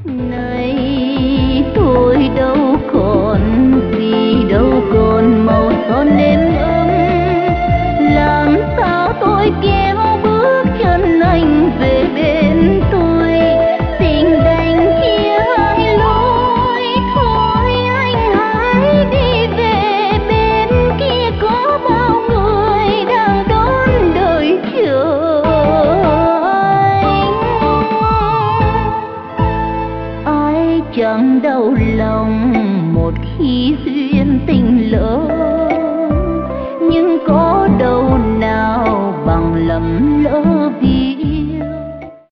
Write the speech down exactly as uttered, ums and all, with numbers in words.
Này tôi đâu còn gì, đâu còn màu son nến ấm, làm sao tôi kéo bước chân anh về bên tôi. Tình đành chia hai lối, thôi anh hãy đi về, bên kia có bao người đang đón đợi chờ anh. Ai chẳng đau lòng một khi duyên tình lỡ, nhưng có đâu